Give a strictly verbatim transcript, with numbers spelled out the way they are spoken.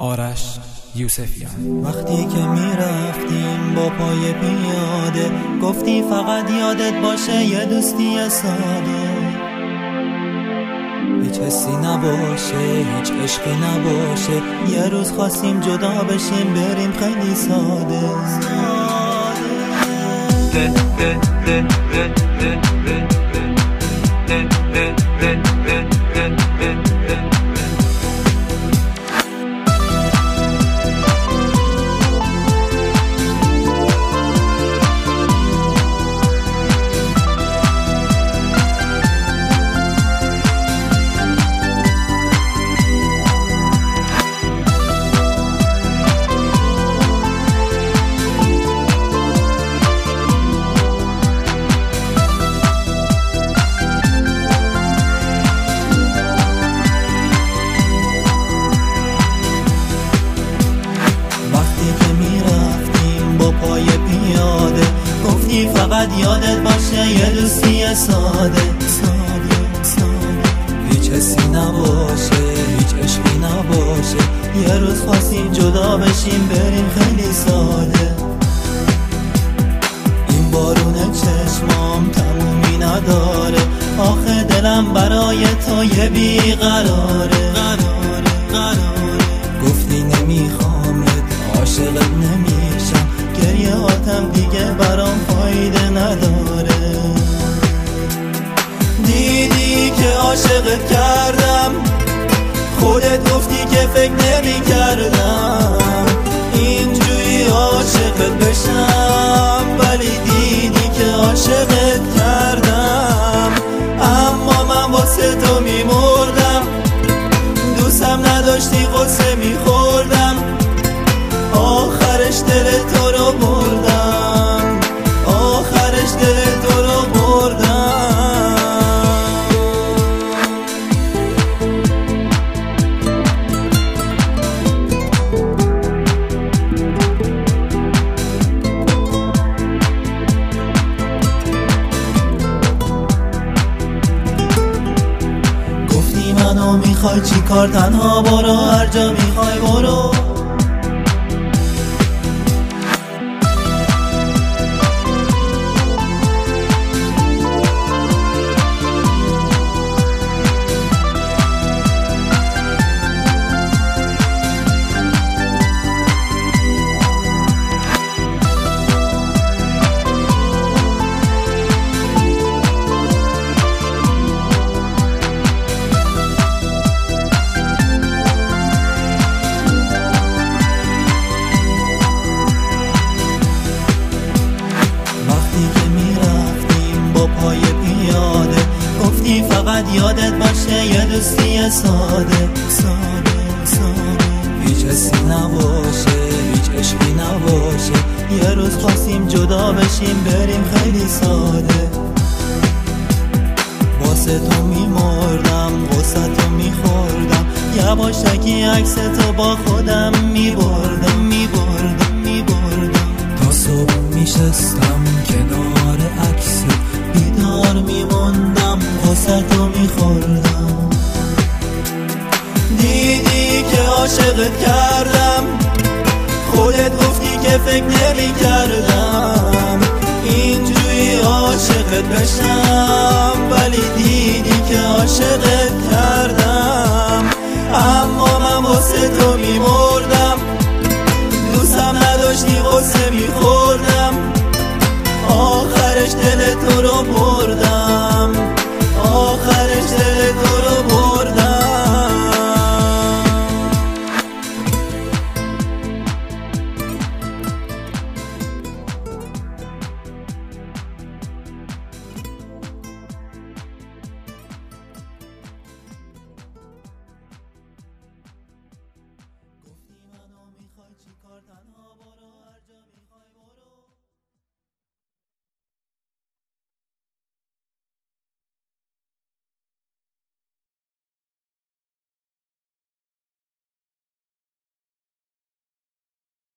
آرش یوسفیان. وقتی که میرفتیم با پای پیاده، گفتی فقط یادت باشه یه دوستی ساده، هیچ حسی نباشه، هیچ عشقی نباشه. یه روز خواستیم جدا بشیم بریم خیلی ساده. پای پیاده، گفتی فقط یادت باشه یه دوستی ساده ساده ساده، هیچ حسی نباشه، هیچ عشقی نباشه. یه روز خواستیم جدا بشیم بریم خیلی ساده. این بارون چشمام تمومی نداره، آخه دلم برای تو یه بیقراره قراره قراره. گفتی نمیخوامت، عاشقت نمیشم، گریه هاتم دیگه برام فایده نداره. دیدی که عاشقت کردم، خودت گفتی که فکر نمی کردم اینجوری عاشقت بشم، ولی دیدی که عاشقت کردم. اما من واسه تو می مردم، دوستم نداشتی قصه می خوردم، آخرش دل تو رو بردم، آخرش دل تو رو بردم. گفتی منو میخوای چی کار، تنها برو هر جا میخوای برو. پای پیاده، گفتی فقط یادت باشه یه دوستی ساده ساده ساده، هیچ حسی نباشه، هیچ عشقی نباشه. یه روز خواستیم جدا بشیم بریم خیلی ساده. واسه تو میمردم، غصه تو میخوردم، یواشکی عکس تو با خودم میبردم میبردم میبردم. تا صبح میشستم کنار عکس، بیدار میموندم، غصه تو میخوردم. دیدی که عاشقت کردم، خودت گفتی که فکر نمی کردم اینجوری عاشقت بشم، ولی دیدی که عاشقت کردم.